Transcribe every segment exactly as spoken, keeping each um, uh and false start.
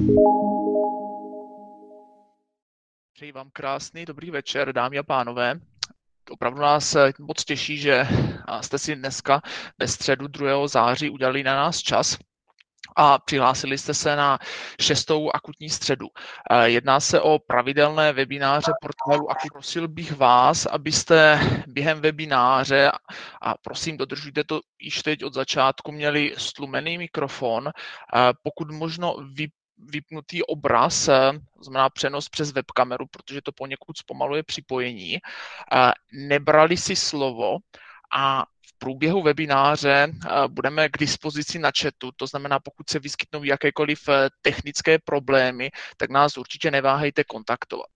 Přeji vám krásný dobrý večer, dámy a pánové. Opravdu nás moc těší, že jste si dneska ve středu druhého září udělali na nás čas a přihlásili jste se na šestou akutní středu. Jedná se o pravidelné webináře portálu Akut. Prosil bych vás, abyste během webináře, a prosím dodržujte to již teď od začátku, měli stlumený mikrofon, pokud možno vy vypnutý obraz, to znamená přenos přes webkameru, protože to poněkud zpomaluje připojení, nebrali si slovo a v průběhu webináře budeme k dispozici na chatu, to znamená, pokud se vyskytnou jakékoliv technické problémy, tak nás určitě neváhejte kontaktovat.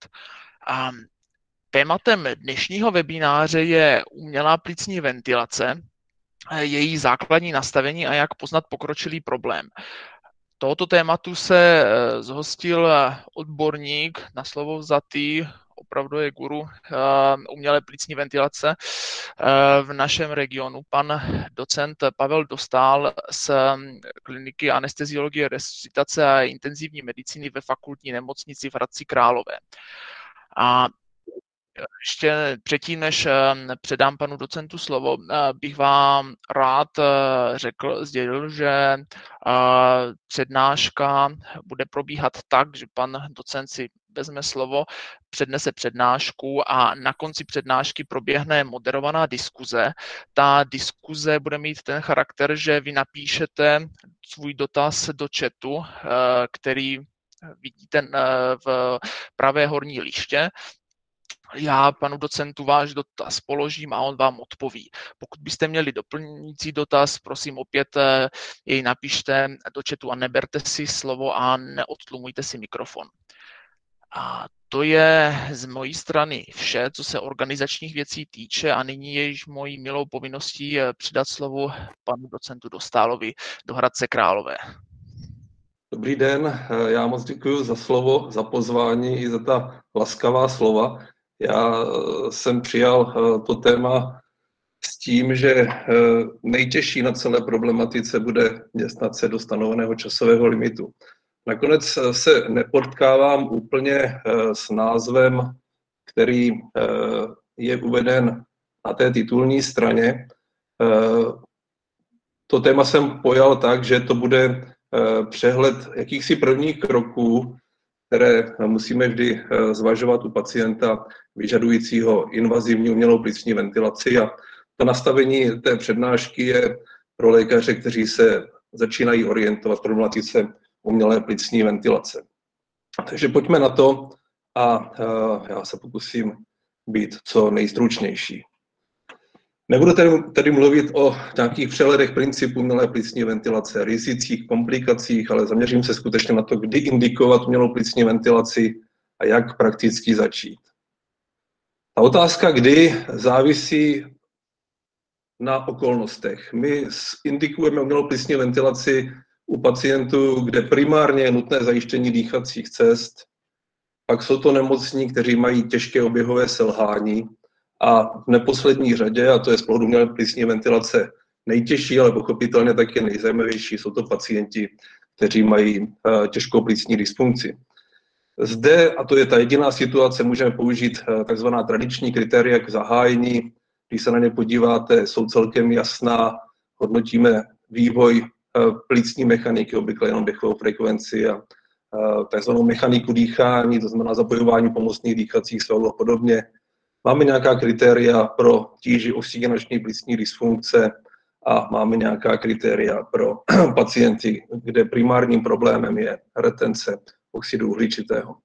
Tématem dnešního webináře je umělá plicní ventilace, její základní nastavení a jak poznat pokročilý problém. Tohoto tématu se zhostil odborník na slovo vzatý, opravdu je guru umělé plicní ventilace v našem regionu, pan docent Pavel Dostál z kliniky anesteziologie, resuscitace a intenzivní medicíny ve fakultní nemocnici v Hradci Králové. A ještě předtím, než předám panu docentu slovo, bych vám rád řekl, sdělil, že přednáška bude probíhat tak, že pan docent si vezme slovo, přednese přednášku a na konci přednášky proběhne moderovaná diskuze. Ta diskuze bude mít ten charakter, že vy napíšete svůj dotaz do chatu, který vidíte v pravé horní líště. Já panu docentu váš dotaz položím a on vám odpoví. Pokud byste měli doplňující dotaz, prosím opět jej napište do chatu a neberte si slovo a neodtlumujte si mikrofon. A to je z mojí strany vše, co se organizačních věcí týče, a nyní je již mojí milou povinností předat slovo panu docentu Dostálovi do Hradce Králové. Dobrý den, já moc děkuji za slovo, za pozvání i za ta laskavá slova. Já jsem přijal to téma s tím, že nejtěžší na celé problematice bude dostat se do stanoveného časového limitu. Nakonec se nepotkávám úplně s názvem, který je uveden na té titulní straně. To téma jsem pojal tak, že to bude přehled jakýchsi prvních kroků, které musíme vždy zvažovat u pacienta vyžadujícího invazivní umělou plicní ventilaci. A to nastavení té přednášky je pro lékaře, kteří se začínají orientovat v problematice umělé plicní ventilace. Takže pojďme na to a já se pokusím být co nejstručnější. Nebudu tedy, tedy mluvit o nějakých přehledech principů umělé plicní ventilace, rizicích, komplikacích, ale zaměřím se skutečně na to, kdy indikovat umělou plicní ventilaci a jak prakticky začít. Ta otázka, kdy, závisí na okolnostech. My indikujeme umělou plicní ventilaci u pacientů, kde primárně je nutné zajištění dýchacích cest, pak jsou to nemocní, kteří mají těžké oběhové selhání, a v neposlední řadě, a to je z pohledu umělé plicní ventilace nejtěžší, ale pochopitelně taky nejzajímavější, jsou to pacienti, kteří mají těžkou plicní dysfunkci. Zde, a to je ta jediná situace, můžeme použít takzvaná tradiční kritéria k zahájení. Když se na ně podíváte, jsou celkem jasná, hodnotíme vývoj plicní mechaniky, obvykle jenom dechovou frekvenci a takzvanou mechaniku dýchání, to znamená zapojování pomocných dýchacích svalů a podobně. Máme nějaká kritéria pro tíži oxygenační plicní dysfunkce a máme nějaká kritéria pro pacienty, kde primárním problémem je retence oxidu uhličitého.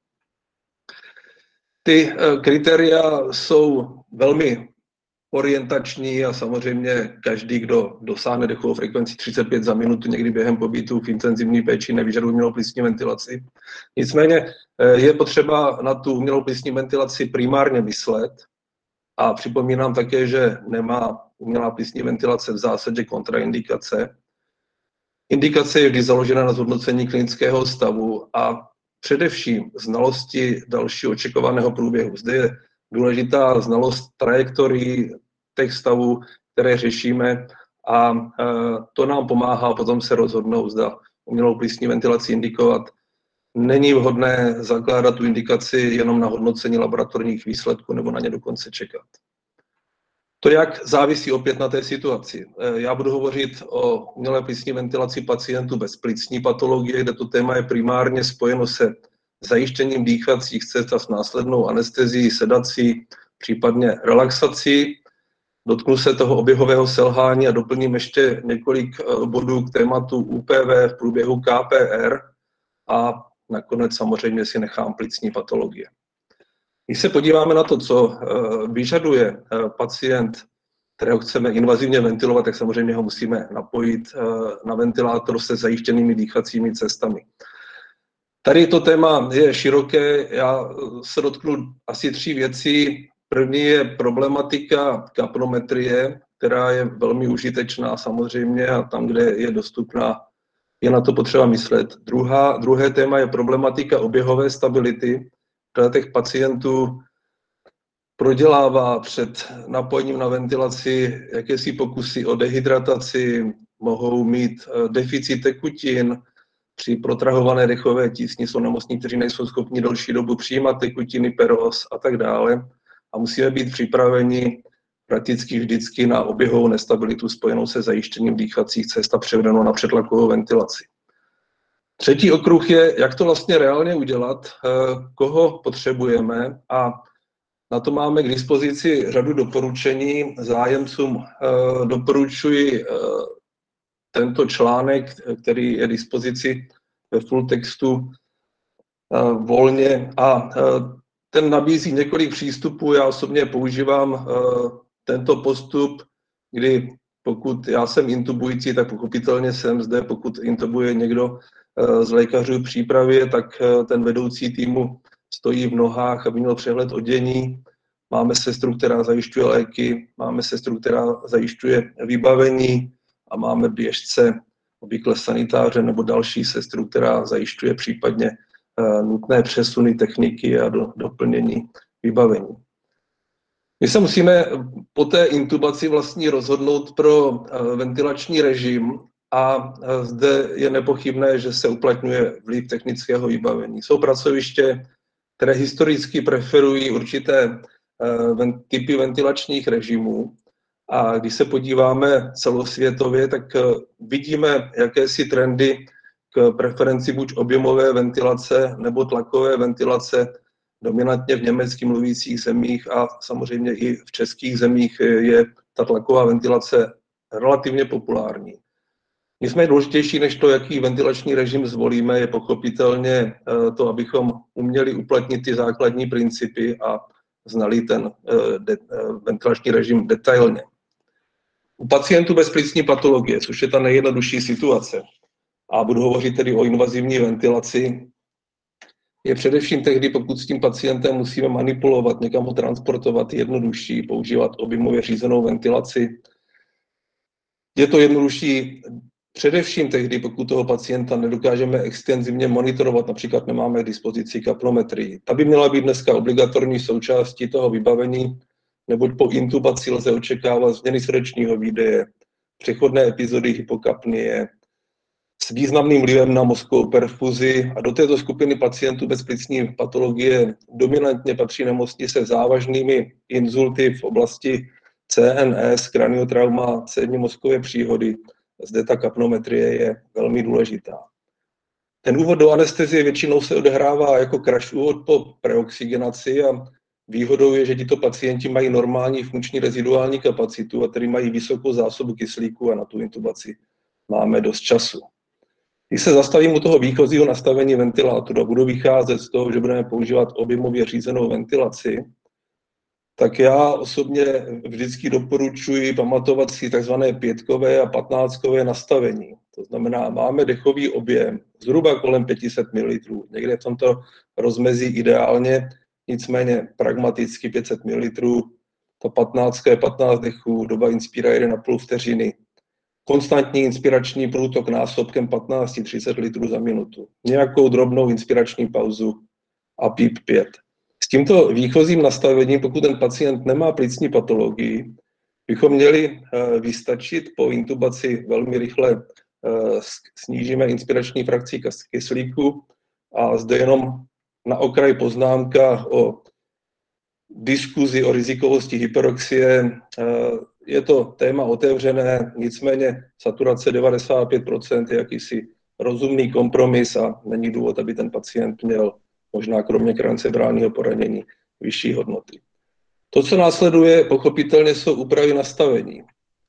Ty kritéria jsou velmi orientační a samozřejmě každý, kdo dosáhne dechovou frekvenci třicet pět za minutu někdy během pobytu v intenzivní péči, nevyžaduje umělou plicní ventilaci. Nicméně je potřeba na tu umělou plicní ventilaci primárně myslet a připomínám také, že nemá umělá plicní ventilace v zásadě kontraindikace. Indikace je vždy založena na zhodnocení klinického stavu a především znalosti dalšího očekovaného průběhu. Zde je důležitá znalost trajektorií těch stavů, které řešíme, a to nám pomáhá potom se rozhodnout, zda umělou plicní ventilaci indikovat. není vhodné zakládat tu indikaci jenom na hodnocení laboratorních výsledků nebo na ně dokonce čekat. To jak závisí opět na té situaci. Já budu hovořit o umělé plicní ventilaci pacientů bez plicní patologie, kde to téma je primárně spojeno se zajištěním dýchacích cest a s následnou anestezií, sedací, případně relaxací. Dotknu se toho oběhového selhání a doplním ještě několik bodů k tématu U P V v průběhu K P R a nakonec samozřejmě si nechám plicní patologie. Když se podíváme na to, co vyžaduje pacient, kterého chceme invazivně ventilovat, tak samozřejmě ho musíme napojit na ventilátor se zajištěnými dýchacími cestami. Tady to téma je široké, já se dotknu asi tří věcí. První je problematika kapnometrie, která je velmi užitečná samozřejmě a tam, kde je dostupná, je na to potřeba myslet. Druhá, druhé téma je problematika oběhové stability. Řada těch pacientů prodělává před napojením na ventilaci jakési pokusy o dehydrataci, mohou mít deficit tekutin, při protrahované dechové tísni jsou nemocní, kteří nejsou schopni delší dobu přijímat tekutiny, peros a tak dále. A musíme být připraveni prakticky vždycky na oběhovou nestabilitu spojenou se zajištěním dýchacích cest a převedenou na předtlakovou ventilaci. Třetí okruh je, jak to vlastně reálně udělat, koho potřebujeme a na to máme k dispozici řadu doporučení. Zájemcům doporučuji tento článek, který je k dispozici ve full textu volně a ten nabízí několik přístupů. Já osobně používám tento postup, kdy pokud já jsem intubující, tak pochopitelně jsem zde, pokud intubuje někdo z lékařů v přípravě, tak ten vedoucí týmu stojí v nohách, aby měl přehled o dění. Máme sestru, která zajišťuje léky, máme sestru, která zajišťuje vybavení a máme běžce, obvykle sanitáře nebo další sestru, která zajišťuje případně nutné přesuny techniky a do, doplnění vybavení. My se musíme po té intubaci vlastně rozhodnout pro ventilační režim a zde je nepochybné, že se uplatňuje vliv technického vybavení. Jsou pracoviště, které historicky preferují určité typy ventilačních režimů a když se podíváme celosvětově, tak vidíme jakési trendy k preferenci buď objemové ventilace nebo tlakové ventilace, dominantně v německy mluvících zemích a samozřejmě i v českých zemích je ta tlaková ventilace relativně populární. Nicméně důležitější než to, jaký ventilační režim zvolíme, je pochopitelně to, abychom uměli uplatnit ty základní principy a znali ten ventilační režim detailně. U pacientů bez plicní patologie, což je ta nejjednodušší situace, a budu hovořit tedy o invazivní ventilaci, je především tehdy, pokud s tím pacientem musíme manipulovat, někam ho transportovat, jednodušší používat objemově řízenou ventilaci. Je to jednodušší především tehdy, pokud toho pacienta nedokážeme extenzivně monitorovat, například nemáme k dispozici kapnometrii. Ta by měla být dneska obligatorní součástí toho vybavení, neboť po intubaci lze očekávat změny srdečního výdeje, přechodné epizody hypokapnie, s významným vlivem na mozkovou perfuzi a do této skupiny pacientů bez plicní patologie dominantně patří nemocní se závažnými inzulty v oblasti C N S, kraniotrauma, cévní mozkové příhody. Zde ta kapnometrie je velmi důležitá. Ten úvod do anestezie většinou se odehrává jako crash úvod po preoxygenaci a výhodou je, že tito pacienti mají normální funkční reziduální kapacitu a tedy mají vysokou zásobu kyslíku a na tu intubaci máme dost času. Když se zastavím u toho výchozího nastavení ventilátoru a budu vycházet z toho, že budeme používat objemově řízenou ventilaci, tak já osobně vždycky doporučuji pamatovat si tzv. pětkové a patnáctkové nastavení. To znamená, máme dechový objem zhruba kolem pět set mililitrů. Někde v tomto rozmezí ideálně, nicméně pragmaticky pět set mililitrů. To patnáctka je patnáct dechů, doba inspira jedna a půl vteřiny. Konstantní inspirační průtok násobkem patnáct až třicet litrů za minutu. Nějakou drobnou inspirační pauzu a píp pět. S tímto výchozím nastavením, pokud ten pacient nemá plicní patologii, bychom měli vystačit po intubaci velmi rychle snížíme inspirační frakci kyslíku, A zde jenom na okraj poznámka o diskuzi o rizikovosti hyperoxie. Je to téma otevřené, nicméně saturace devadesát pět procent je jakýsi rozumný kompromis a není důvod, aby ten pacient měl možná kromě krancebrálního poranění vyšší hodnoty. To, co následuje, pochopitelně jsou úpravy nastavení.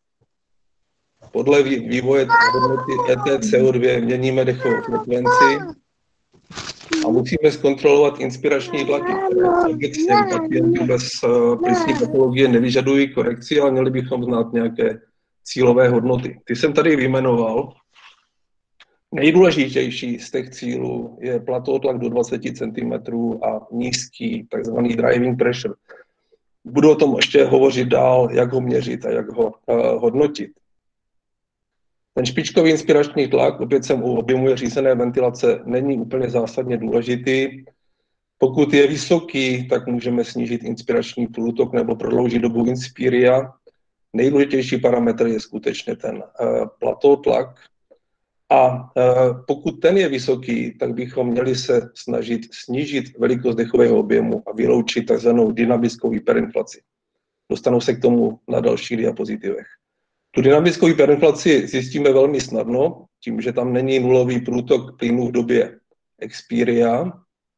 Podle vývoje hodnoty E T C O dva měníme dechovou frekvenci a musíme zkontrolovat inspirační tlaky, které obecně u pacientů bez plicní patologie nevyžadují korekci, ale měli bychom znát nějaké cílové hodnoty. Ty jsem tady vyjmenoval. Nejdůležitější z těch cílů je platótlak do dvacet centimetrů a nízký, takzvaný driving pressure. Budu o tom ještě hovořit dál, jak ho měřit a jak ho uh, hodnotit. Ten špičkový inspirační tlak, opět jsem u objemu řízené ventilace, není úplně zásadně důležitý. Pokud je vysoký, tak můžeme snížit inspirační průtok nebo prodloužit dobu inspiria. Nejdůležitější parametr je skutečně ten uh, platótlak. A uh, pokud ten je vysoký, tak bychom měli se snažit snížit velikost dechového objemu a vyloučit takzvanou dynamickou hyperinflaci. Dostanu se k tomu na dalších diapozitivech. Tu dynamickou hyperinflaci zjistíme velmi snadno, tím, že tam není nulový průtok plynu v době expiria.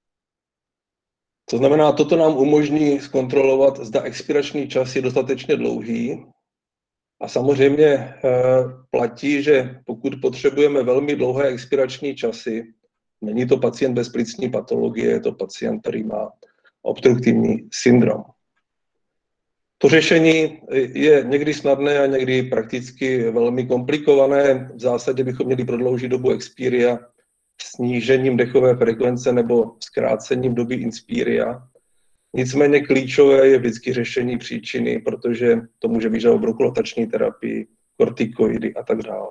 To znamená, toto nám umožní zkontrolovat, zda expirační čas je dostatečně dlouhý. A samozřejmě e, platí, že pokud potřebujeme velmi dlouhé expirační časy, není to pacient bez plicní patologie, je to pacient, který má obstruktivní syndrom. To řešení je někdy snadné a někdy prakticky velmi komplikované. V zásadě bychom měli prodloužit dobu expiria snížením dechové frekvence nebo zkrácením doby inspiria. Nicméně klíčové je vždycky řešení příčiny, protože to může vyžadovat bronkolotační terapii, kortikoidy a tak dále.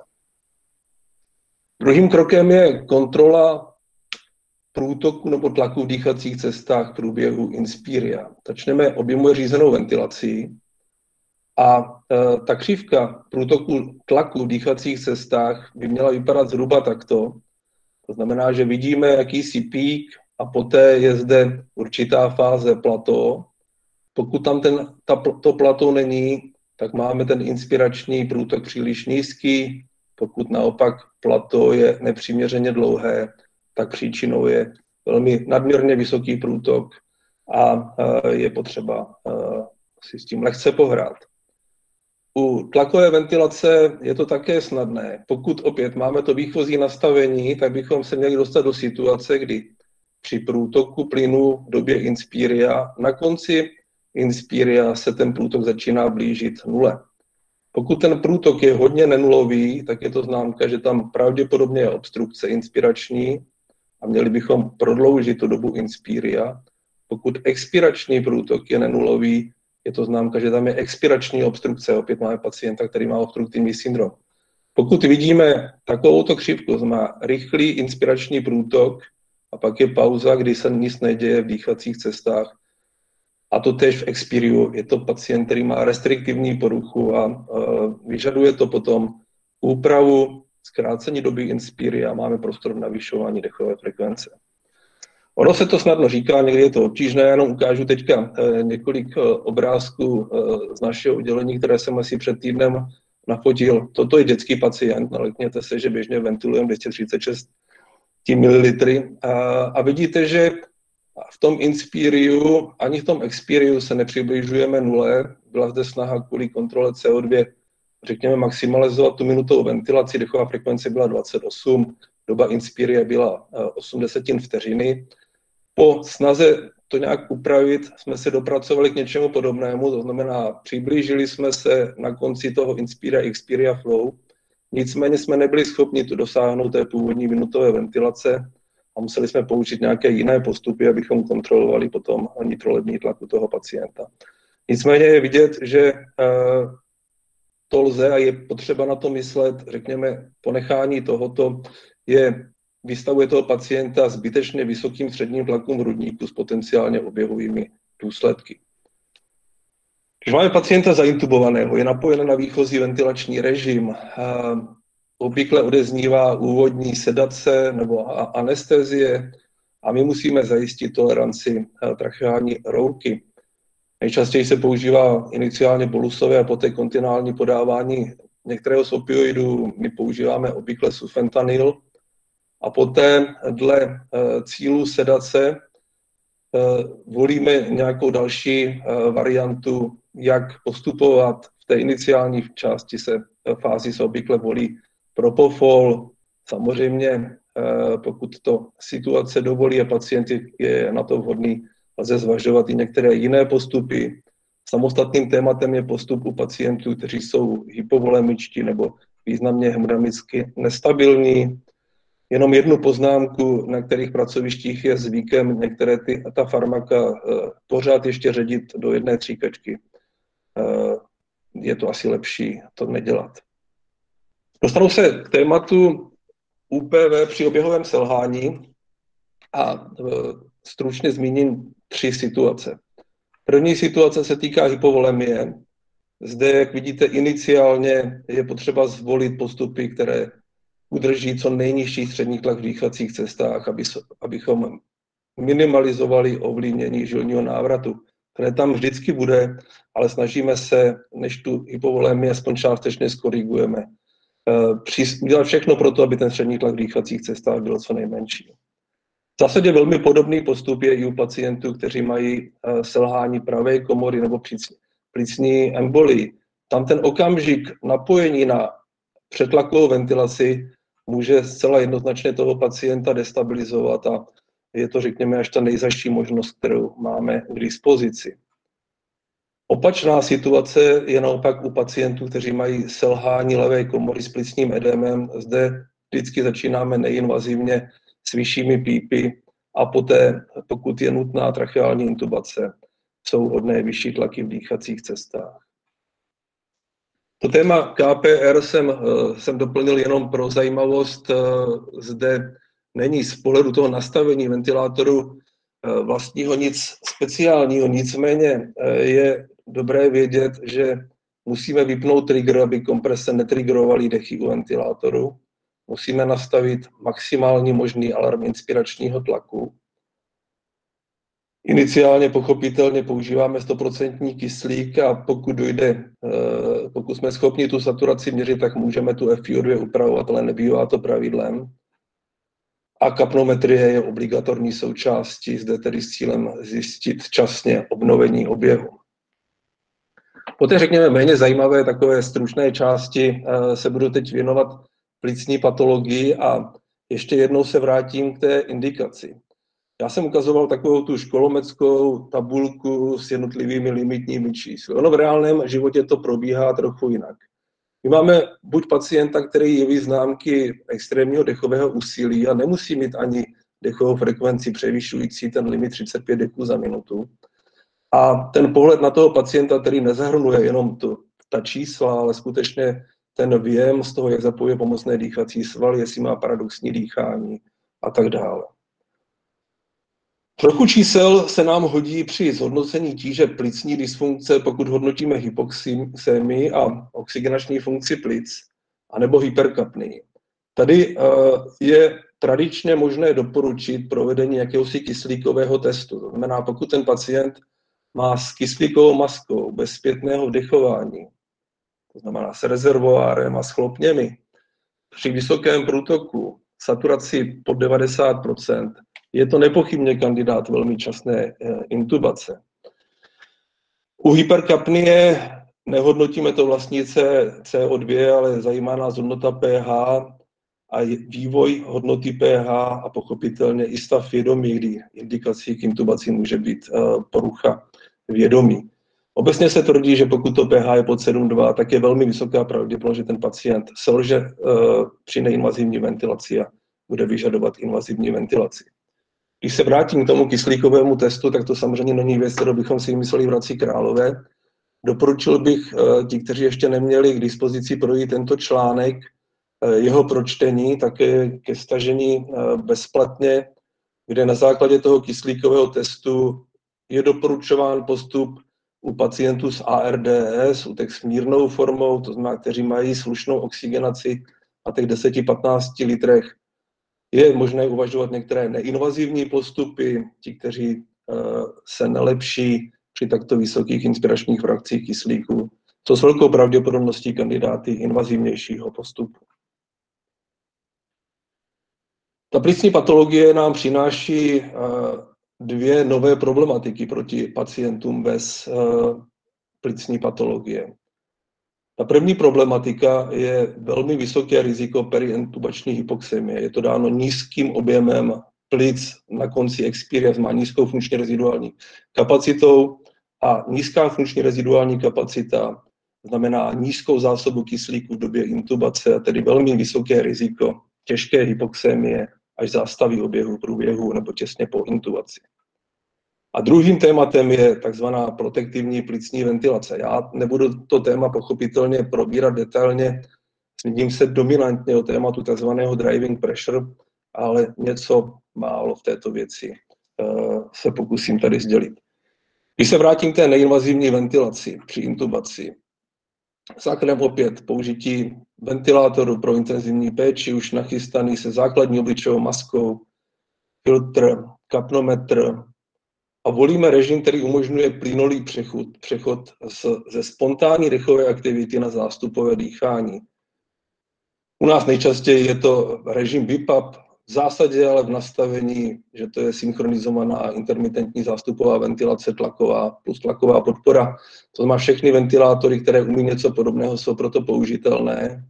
Druhým krokem je kontrola průtoku nebo tlaku v dýchacích cestách v průběhu inspiria. Začneme objemuje řízenou ventilací a e, ta křivka průtoku tlaku v dýchacích cestách by měla vypadat zhruba takto. To znamená, že vidíme jakýsi pík a poté je zde určitá fáze plató. Pokud tam ten, ta, to plató není, tak máme ten inspirační průtok příliš nízký. Pokud naopak plató je nepřiměřeně dlouhé, tak příčinou je velmi nadměrně vysoký průtok a je potřeba si s tím lehce pohrát. U tlakové ventilace je to také snadné. Pokud opět máme to výchozí nastavení, tak bychom se měli dostat do situace, kdy při průtoku plynu v době inspiria, na konci inspiria se ten průtok začíná blížit nule. Pokud ten průtok je hodně nenulový, tak je to známka, že tam pravděpodobně je obstrukce inspirační a měli bychom prodloužit tu dobu inspiria. Pokud expirační průtok je nenulový, je to známka, že tam je expirační obstrukce. Opět máme pacienta, který má obstruktivní syndrom. Pokud vidíme takovouto křivku, znamená rychlý inspirační průtok a pak je pauza, kdy se nic neděje v dýchacích cestách, a to též v expiriu, je to pacient, který má restriktivní poruchu a uh, vyžaduje to potom úpravu, zkrácení doby inspiria a máme prostor na navyšování dechové frekvence. Ono se to snadno říká, někdy je to obtížné, jenom ukážu teďka uh, několik uh, obrázků uh, z našeho oddělení, které jsem asi před týdnem nafotil. Toto je dětský pacient, nalekněte se, že běžně ventilujeme dvě stě třicet šest mililitrů a, a vidíte, že v tom inspiriu ani v tom expiriu se nepřibližujeme nule. Byla zde snaha kvůli kontrole C O dva, řekněme, maximalizovat tu minutovou ventilaci. Dechová frekvence byla dvacet osm, doba inspiria byla osm desetin vteřiny. Po snaze to nějak upravit jsme se dopracovali k něčemu podobnému, to znamená, přiblížili jsme se na konci toho inspiria expiria flow, nicméně jsme nebyli schopni tu dosáhnout té původní minutové ventilace a museli jsme použít nějaké jiné postupy, abychom kontrolovali potom nitrolební tlak u toho pacienta. Nicméně je vidět, že to lze a je potřeba na to myslet, řekněme, ponechání tohoto je, vystavuje toho pacienta zbytečně vysokým středním tlakům hrudníku s potenciálně oběhovými důsledky. Když máme pacienta zaintubovaného, je napojen na výchozí ventilační režim, obvykle odeznívá úvodní sedace nebo anestezie, a my musíme zajistit toleranci tracheální roušky. Nejčastěji se používá iniciálně bolusové a poté kontinuální podávání některého z opioidů. My používáme obvykle sufentanil a poté dle cílu sedace volíme nějakou další variantu, jak postupovat. V té iniciální části se fázi se obvykle volí propofol. Samozřejmě, pokud to situace dovolí a pacient je na to vhodný, lze zvažovat i některé jiné postupy. Samostatným tématem je postup u pacientů, kteří jsou hypovolemičtí nebo významně hemodynamicky nestabilní. Jenom jednu poznámku, na kterých pracovištích je zvykem některé ty, ta farmaka pořád ještě ředit do jedné tříkačky. Je to asi lepší to nedělat. Dostanu se k tématu U P V při oběhovém selhání a stručně zmíním tři situace. První situace se týká hypovolemie. Zde, jak vidíte, iniciálně je potřeba zvolit postupy, které udrží co nejnižší střední tlak v dýchacích cestách, aby, abychom minimalizovali ovlivnění žilního návratu, které tam vždycky bude, ale snažíme se, než tu hypovolemii aspoň částečně skorigujeme, udělat všechno pro to, aby ten střední tlak v dýchacích cestách byl co nejmenší. V zásadě velmi podobný postup je i u pacientů, kteří mají selhání pravé komory nebo plicní embolii. Tam ten okamžik napojení na přetlakovou ventilaci může zcela jednoznačně toho pacienta destabilizovat a je to, řekněme, až ta nejzaší možnost, kterou máme k dispozici. Opačná situace je naopak u pacientů, kteří mají selhání levé komory s plicním edémem. Zde vždycky začínáme neinvazivně s vyššími pípy a poté, pokud je nutná tracheální intubace, jsou hodné vyšší tlaky v dýchacích cestách. To téma K P R jsem, jsem doplnil jenom pro zajímavost. Zde není z pohledu toho nastavení ventilátoru vlastního nic speciálního, nicméně je dobré vědět, že musíme vypnout trigger, aby komprese netriggerovaly dechy u ventilátoru. Musíme nastavit maximální možný alarm inspiračního tlaku. Iniciálně pochopitelně používáme sto procent kyslík a pokud dojde, pokud jsme schopni tu saturaci měřit, tak můžeme tu F I O dva upravovat, ale nebývá to pravidlem. A kapnometrie je obligatorní součástí, zde tedy s cílem zjistit časně obnovení oběhu. Poté řekněme méně zajímavé takové stručné části se budu teď věnovat plicní patologii a ještě jednou se vrátím k té indikaci. Já jsem ukazoval takovou tu školomeckou tabulku s jednotlivými limitními čísly. Ono v reálném životě to probíhá trochu jinak. My máme buď pacienta, který jeví známky extrémního dechového úsilí a nemusí mít ani dechovou frekvenci převyšující ten limit třicet pět dechů za minutu. A ten pohled na toho pacienta, který nezahrnuje jenom to, ta čísla, ale skutečně ten věm z toho, jak zapojuje pomocné dýchací svaly, jestli má paradoxní dýchání a tak dále. Trochu čísel se nám hodí při zhodnocení tíže plicní dysfunkce, pokud hodnotíme hypoxémii a oxygenační funkci plic, anebo hyperkapnii. Tady je tradičně možné doporučit provedení jakéhosi kyslíkového testu. To znamená, pokud ten pacient má s kyslíkovou maskou bez zpětného vdechování, to znamená s rezervoárem a s chlopněmi, při vysokém průtoku, saturaci pod devadesát procent, je to nepochybně kandidát velmi časné intubace. U hyperkapnie nehodnotíme to vlastní C O dva, ale zajímá nás hodnota pH a vývoj hodnoty pH a pochopitelně i stav vědomí, kdy indikací k intubaci může být porucha vědomí. Obecně se tvrdí, že pokud to pH je pod sedm celá dva, tak je velmi vysoká pravděpodobnost, že ten pacient selže při neinvazivní ventilaci a bude vyžadovat invazivní ventilaci. Když se vrátím k tomu kyslíkovému testu, tak to samozřejmě není věc, kterou bychom si mysleli v Hradci Králové. Doporučil bych ti, kteří ještě neměli k dispozici projít tento článek, jeho pročtení, také ke stažení bezplatně, kde na základě toho kyslíkového testu je doporučován postup u pacientů s A R D S, u těch s mírnou formou, to znamená, kteří mají slušnou oxygenaci a těch deset až patnáct litrech Je možné uvažovat některé neinvazivní postupy, ti, kteří se nelepší při takto vysokých inspiračních frakcích kyslíku, co s velkou pravděpodobností kandidáty invazivnějšího postupu. Ta plicní patologie nám přináší dvě nové problematiky proti pacientům bez plicní patologie. Ta první problematika je velmi vysoké riziko periintubační hypoxemie. Je to dáno nízkým objemem plic na konci expiria, má nízkou funkční reziduální kapacitou a nízká funkční reziduální kapacita znamená nízkou zásobu kyslíku v době intubace, a tedy velmi vysoké riziko těžké hypoxemie až zástavy oběhu, průběhu nebo těsně po intubaci. A druhým tématem je takzvaná protektivní plicní ventilace. Já nebudu to téma pochopitelně probírat detailně, zmíním se dominantně o tématu takzvaného driving pressure, ale něco málo v této věci se pokusím tady sdělit. Když se vrátím k té neinvazivní ventilaci při intubaci, základem opět použití ventilátoru pro intenzivní péči, už nachystaný se základní obličejovou maskou, filtr, kapnometr, a volíme režim, který umožňuje plynulý přechod, přechod z, ze spontánní dechové aktivity na zástupové dýchání. U nás nejčastěji je to režim B I P A P, v zásadě ale v nastavení, že to je synchronizovaná intermitentní zástupová ventilace tlaková plus tlaková podpora. To znamená, všechny ventilátory, které umí něco podobného, jsou proto použitelné.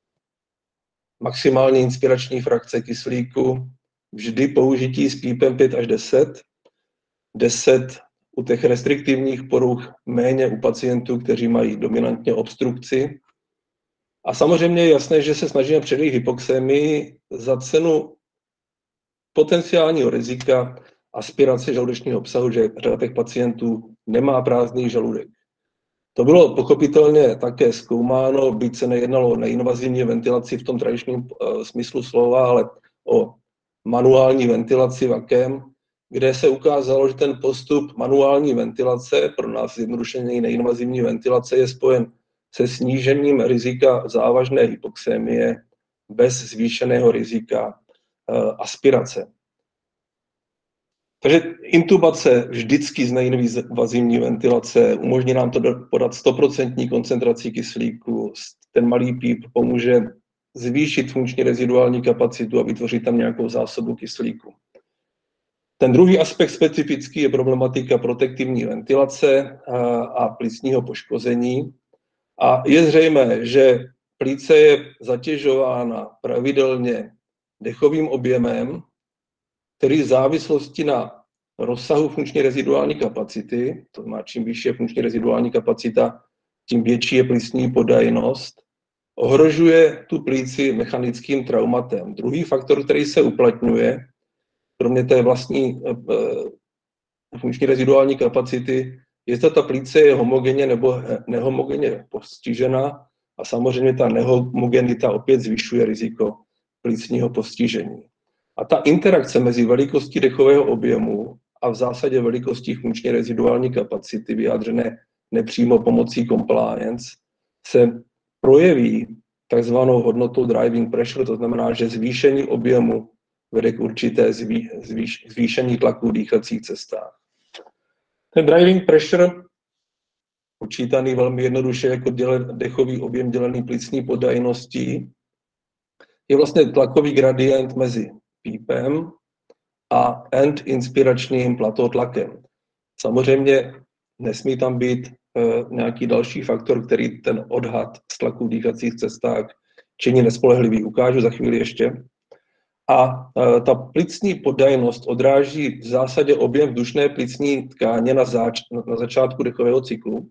Maximální inspirační frakce kyslíku, vždy použití s pípem pět až deset, deset u těch restriktivních poruch, méně u pacientů, kteří mají dominantně obstrukci. A samozřejmě je jasné, že se snažíme předejít hypoxémii za cenu potenciálního rizika aspirace žaludečního obsahu, že řada těch pacientů nemá prázdný žaludek. To bylo pochopitelně také zkoumáno, byť se nejednalo o neinvazivní ventilaci v tom tradičním uh, smyslu slova, ale o manuální ventilaci vakem, kde se ukázalo, že ten postup manuální ventilace, pro nás zjednodušeně neinvazivní ventilace, je spojen se snížením rizika závažné hypoxémie bez zvýšeného rizika uh, aspirace. Takže intubace vždycky z neinvazivní ventilace umožní nám to podat sto procent koncentraci kyslíku. Ten malý píp pomůže zvýšit funkční reziduální kapacitu a vytvořit tam nějakou zásobu kyslíku. Ten druhý aspekt specifický je problematika protektivní ventilace a, a plicního poškození. A je zřejmé, že plíce je zatěžována pravidelně dechovým objemem, který v závislosti na rozsahu funkční reziduální kapacity, to znamená, čím vyšší je funkční reziduální kapacita, tím větší je plicní podajnost, ohrožuje tu plíci mechanickým traumatem. Druhý faktor, který se uplatňuje, kromě té vlastní funkční reziduální kapacity, je, zda ta plíce je homogenně nebo nehomogenně postižena a samozřejmě ta nehomogenita opět zvyšuje riziko plicního postižení. A ta interakce mezi velikostí dechového objemu a v zásadě velikostí funkční reziduální kapacity vyjádřené nepřímo pomocí compliance se projeví takzvanou hodnotou driving pressure, to znamená, že zvýšení objemu vede k určité zvý, zvýš, zvýšení tlaku v dýchacích cestách. Ten driving pressure, počítaný velmi jednoduše jako dělen, dechový objem dělený plicní podajností, je vlastně tlakový gradient mezi pípem a end inspiračním platotlakem. Samozřejmě nesmí tam být e, nějaký další faktor, který ten odhad z tlaku v dýchacích cestách činí nespolehlivý. Ukážu za chvíli ještě. A e, ta plicní podajnost odráží v zásadě objem vzdušné plicní tkáně na, záč, na začátku dechového cyklu,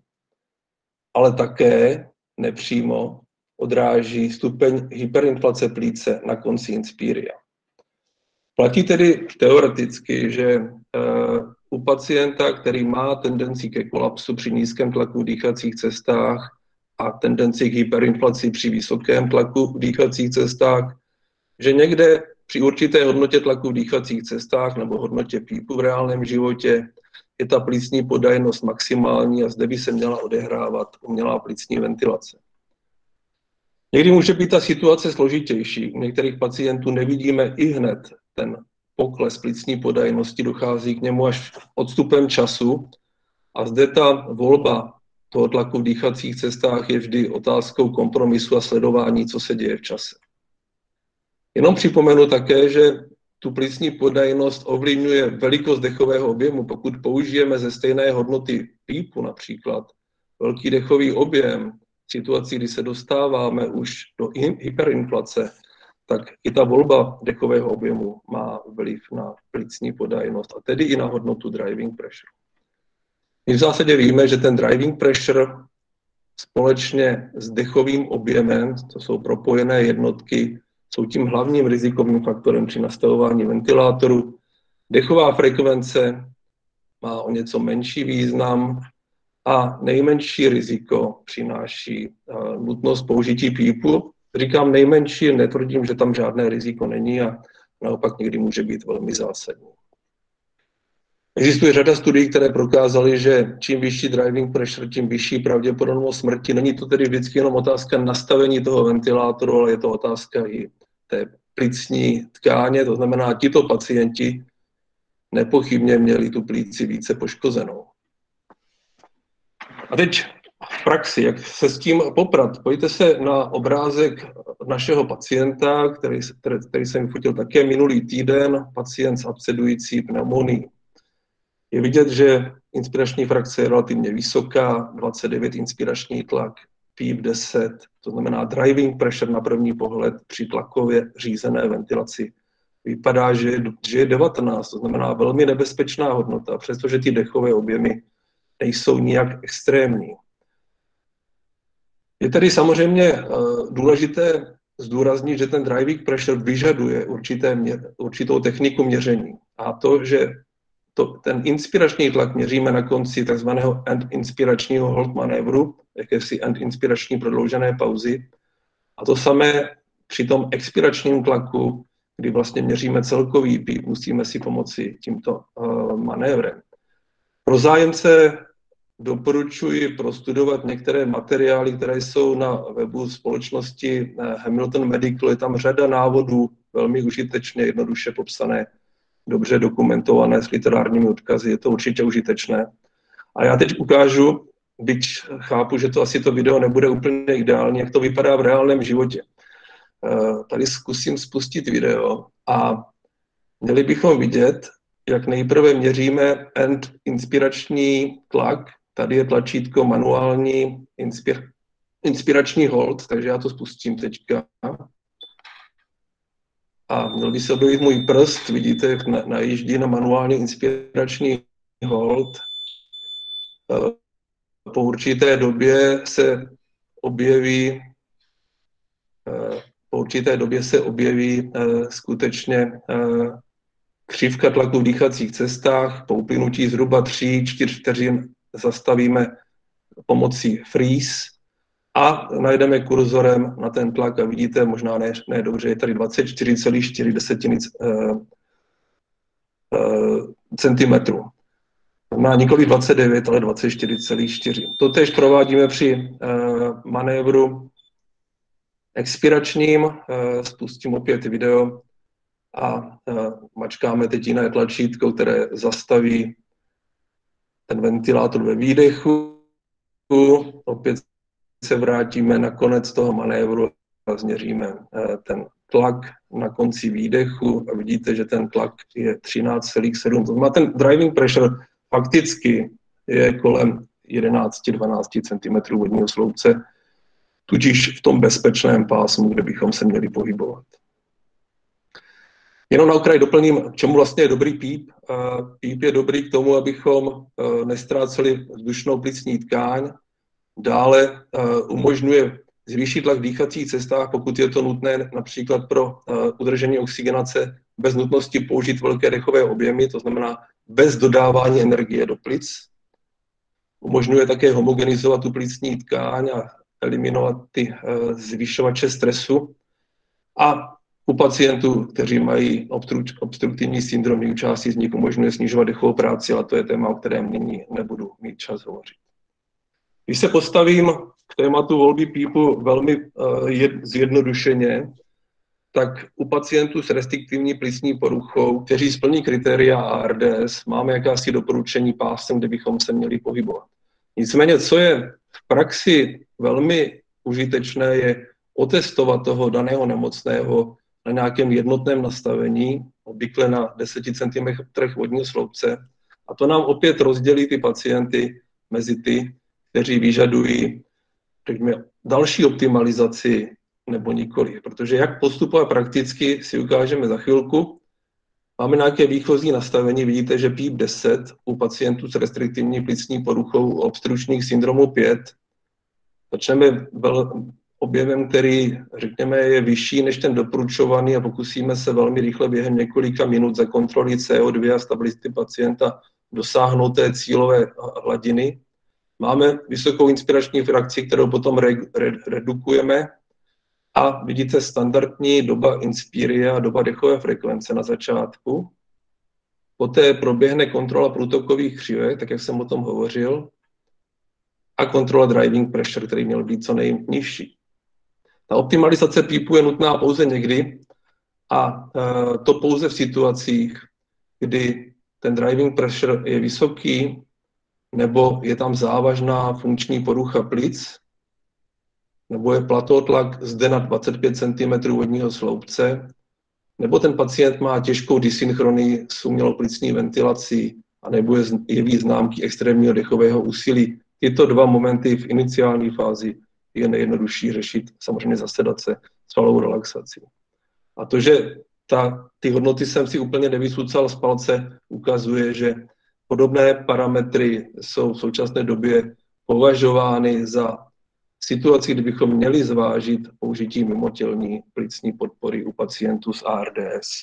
ale také nepřímo odráží stupeň hyperinflace plíce na konci inspiria. Platí tedy teoreticky, že e, u pacienta, který má tendenci ke kolapsu při nízkém tlaku v dýchacích cestách a tendenci k hyperinflaci při vysokém tlaku v dýchacích cestách, že někde při určité hodnotě tlaku v dýchacích cestách nebo hodnotě pípu v reálném životě je ta plicní podajnost maximální a zde by se měla odehrávat umělá plicní ventilace. Někdy může být ta situace složitější. U některých pacientů nevidíme i hned ten pokles plicní podajnosti, dochází k němu až odstupem času. A zde ta volba toho tlaku v dýchacích cestách je vždy otázkou kompromisu a sledování, co se děje v čase. Jenom připomenu také, že tu plicní podajnost ovlivňuje velikost dechového objemu. Pokud použijeme ze stejné hodnoty pípu například velký dechový objem, v situaci, kdy se dostáváme už do hyperinflace, tak i ta volba dechového objemu má vliv na plicní podajnost a tedy i na hodnotu driving pressure. My v zásadě víme, že ten driving pressure společně s dechovým objemem, to jsou propojené jednotky, jsou tím hlavním rizikovým faktorem při nastavování ventilátoru. Dechová frekvence má o něco menší význam a nejmenší riziko přináší uh, nutnost použití pípu. Říkám nejmenší, netvrdím, že tam žádné riziko není a naopak někdy může být velmi zásadní. Existuje řada studií, které prokázaly, že čím vyšší driving pressure, tím vyšší pravděpodobnost smrti. Není to tedy vždycky jenom otázka nastavení toho ventilátoru, ale je to otázka i té plicní tkáně, to znamená, tito pacienti nepochybně měli tu plíci více poškozenou. A teď v praxi, jak se s tím poprat? Pojďte se na obrázek našeho pacienta, který, který, který jsem fotil také minulý týden, pacient s abscedující pneumonií. Je vidět, že inspirační frakce je relativně vysoká, dvacet devět inspirační tlak, píp deset, to znamená driving pressure na první pohled při tlakově řízené ventilaci. Vypadá, že je, že je devatenáct, to znamená velmi nebezpečná hodnota, přestože ty dechové objemy nejsou nijak extrémní. Je tedy samozřejmě důležité zdůraznit, že ten driving pressure vyžaduje určité mě, určitou techniku měření. A to, že to, ten inspirační tlak měříme na konci tzv. End-inspiračního hold manévru, jakési end-inspirační prodloužené pauzy. A to samé při tom expiračním tlaku, kdy vlastně měříme celkový píp, musíme si pomoci tímto uh, manévrem. Pro zájemce doporučuji prostudovat některé materiály, které jsou na webu společnosti Hamilton Medical. Je tam řada návodů, velmi užitečně, jednoduše popsané, dobře dokumentované s literárními odkazy. Je to určitě užitečné. A já teď ukážu, byť chápu, že to asi to video nebude úplně ideální, jak to vypadá v reálném životě. Tady zkusím spustit video a měli bychom vidět, jak nejprve měříme end inspirační tlak. Tady je tlačítko manuální inspir, inspirační hold, takže já to spustím teďka. A měl by se objevit můj prst, vidíte, jak na, najíždí na manuální inspirační hold. Po určité době se objeví, po určité době se objeví skutečně křivka tlaku v dýchacích cestách. Po uplynutí zhruba tři čtyři vteřin zastavíme pomocí freeze a najdeme kurzorem na ten tlak a vidíte, možná ne, ne dobře, je tady dvacet čtyři celá čtyři centimetrů. Má nikoli dvacet devět, ale dvacet čtyři celá čtyři. Totéž provádíme při uh, manévru expiračním. Uh, spustím opět video a uh, mačkáme teď jiné tlačítko, které zastaví ten ventilátor ve výdechu. Opět se vrátíme na konec toho manévru a změříme uh, ten tlak na konci výdechu a vidíte, že ten tlak je třináct celá sedm. To má ten driving pressure fakticky je kolem jedenáct až dvanáct centimetrů vodního sloupce, tudíž v tom bezpečném pásmu, kde bychom se měli pohybovat. Jenom na okraj doplním, k čemu vlastně je dobrý píp. Píp je dobrý k tomu, abychom nestráceli vzdušnou plicní tkáň. Dále umožňuje zvýšit tlak v dýchacích cestách, pokud je to nutné například pro udržení oxygenace bez nutnosti použít velké dechové objemy, to znamená bez dodávání energie do plic. Umožňuje také homogenizovat tu plicní tkáň a eliminovat ty zvyšovače stresu. A u pacientů, kteří mají obstruktivní syndrom, u části z nich umožňuje snižovat dechovou práci, ale to je téma, o kterém nyní nebudu mít čas hovořit. Když se postavím k tématu volby pípu velmi zjednodušeně, tak u pacientů s restriktivní plicní poruchou, kteří splní kritéria A R D S, máme jakási doporučení pásem, kde bychom se měli pohybovat. Nicméně, co je v praxi velmi užitečné, je otestovat toho daného nemocného na nějakém jednotném nastavení, obvykle na deseti centimetrech vodního sloupce. A to nám opět rozdělí ty pacienty mezi ty, kteří vyžadují, řekněme, další optimalizaci nebo nikoli. Protože jak postupovat prakticky, si ukážeme za chvilku. Máme nějaké výchozí nastavení, vidíte, že píp deset u pacientů s restriktivní plicní poruchou obstrukčních syndromů pět. Začneme objevem, který, řekněme, je vyšší než ten doporučovaný a pokusíme se velmi rychle během několika minut za kontroly C O dva a stability pacienta dosáhnout té cílové hladiny. Máme vysokou inspirační frakci, kterou potom re, re, redukujeme a vidíte standardní doba inspiria, doba dechové frekvence na začátku. Poté proběhne kontrola průtokových křivek, tak jak jsem o tom hovořil, a kontrola driving pressure, který měl být co nejnižší. Ta optimalizace pípu je nutná pouze někdy a e, to pouze v situacích, kdy ten driving pressure je vysoký nebo je tam závažná funkční porucha plic, nebo je platótlak zde na dvacet pět centimetrů vodního sloupce, nebo ten pacient má těžkou dysynchronii s umělou plicní ventilací a nebo je, jeví známky extrémního dechového úsilí. Tyto dva momenty v iniciální fázi je nejjednodušší řešit samozřejmě za sedace svalovou relaxací. A to, že ta, ty hodnoty jsem si úplně nevysucal z palce, ukazuje, že podobné parametry jsou v současné době považovány za situaci, kdy bychom měli zvážit použití mimotělní plicní podpory u pacientů s A R D S.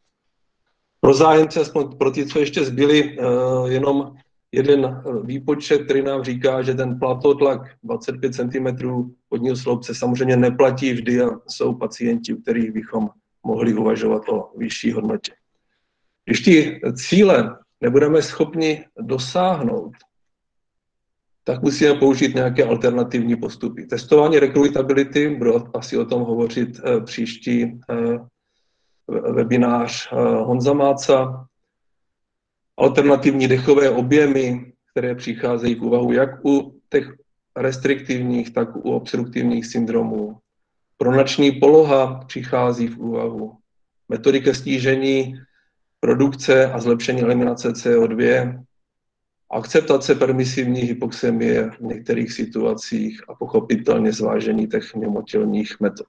Pro zájemce, aspoň pro ty, co ještě zbyli, jenom jeden výpočet, který nám říká, že ten platótlak dvacet pět centimetrů vodního sloupce samozřejmě neplatí vždy a jsou pacienti, u kterých bychom mohli uvažovat o vyšší hodnotě. Když ty cíle nebudeme schopni dosáhnout, tak musíme použít nějaké alternativní postupy. Testování recruitability, budu asi o tom hovořit příští webinář Honza Máca, alternativní dechové objemy, které přicházejí v úvahu jak u těch restriktivních, tak u obstruktivních syndromů. Pronační poloha přichází v úvahu. Metody ke snížení produkce a zlepšení eliminace C O dva, akceptace permisivní hypoxemie v některých situacích a pochopitelně zvážení těch mimotělních metod.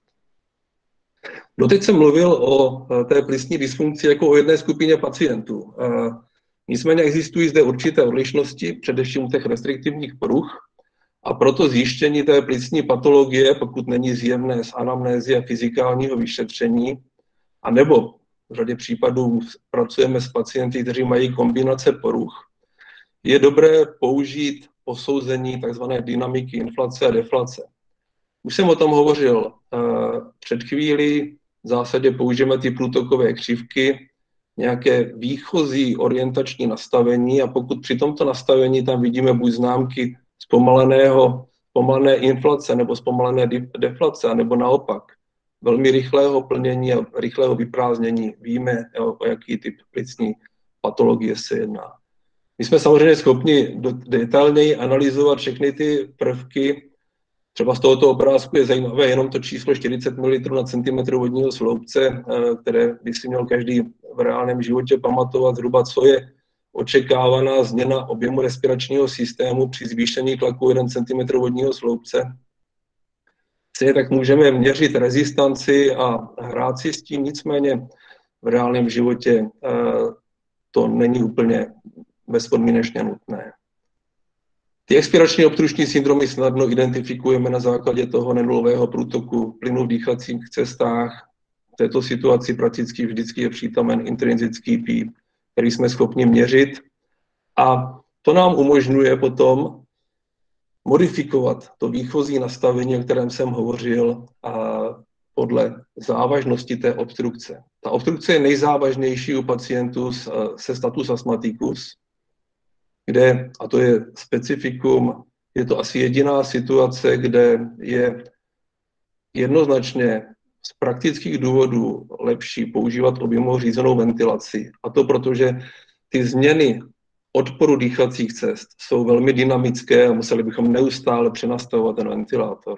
Doteď jsem mluvil o té plicní dysfunkci jako o jedné skupině pacientů. Nicméně existují zde určité odlišnosti, především u těch restriktivních poruch, a proto zjištění té plicní patologie, pokud není zjevné z anamnézy a fyzikálního vyšetření, anebo v řadě případů pracujeme s pacienty, kteří mají kombinace poruch, je dobré použít posouzení tzv. Dynamiky inflace a deflace. Už jsem o tom hovořil před chvílí, v zásadě použijeme ty průtokové křivky, nějaké výchozí orientační nastavení a pokud při tomto nastavení tam vidíme buď známky zpomaleného, zpomalené inflace nebo zpomalené deflace, nebo naopak velmi rychlého plnění a rychlého vyprázdnění, víme, o jaký typ plicní patologie se jedná. My jsme samozřejmě schopni detailněji analyzovat všechny ty prvky. Třeba z tohoto obrázku je zajímavé jenom to číslo čtyřicet mililitrů na centimetr vodního sloupce, které by si měl každý v reálném životě pamatovat zhruba, co je očekávaná změna objemu respiračního systému při zvýšení tlaku jeden centimetr vodního sloupce. Tak můžeme měřit rezistanci a hrát si s tím, nicméně v reálném životě to není úplně bezpodmínečně nutné. Ty expirační obstrukční syndromy snadno identifikujeme na základě toho nenulového průtoku plynu v dýchacích cestách. V této situaci prakticky vždycky je přítomen intrinzický píp, který jsme schopni měřit. A to nám umožňuje potom modifikovat to výchozí nastavení, o kterém jsem hovořil, a podle závažnosti té obstrukce. Ta obstrukce je nejzávažnější u pacientů se status astmaticus, kde, a to je specifikum je to asi jediná situace, kde je jednoznačně z praktických důvodů lepší používat objemovou řízenou ventilaci. A to proto, že ty změny odporu dýchacích cest jsou velmi dynamické a museli bychom neustále přenastavovat ten ventilátor.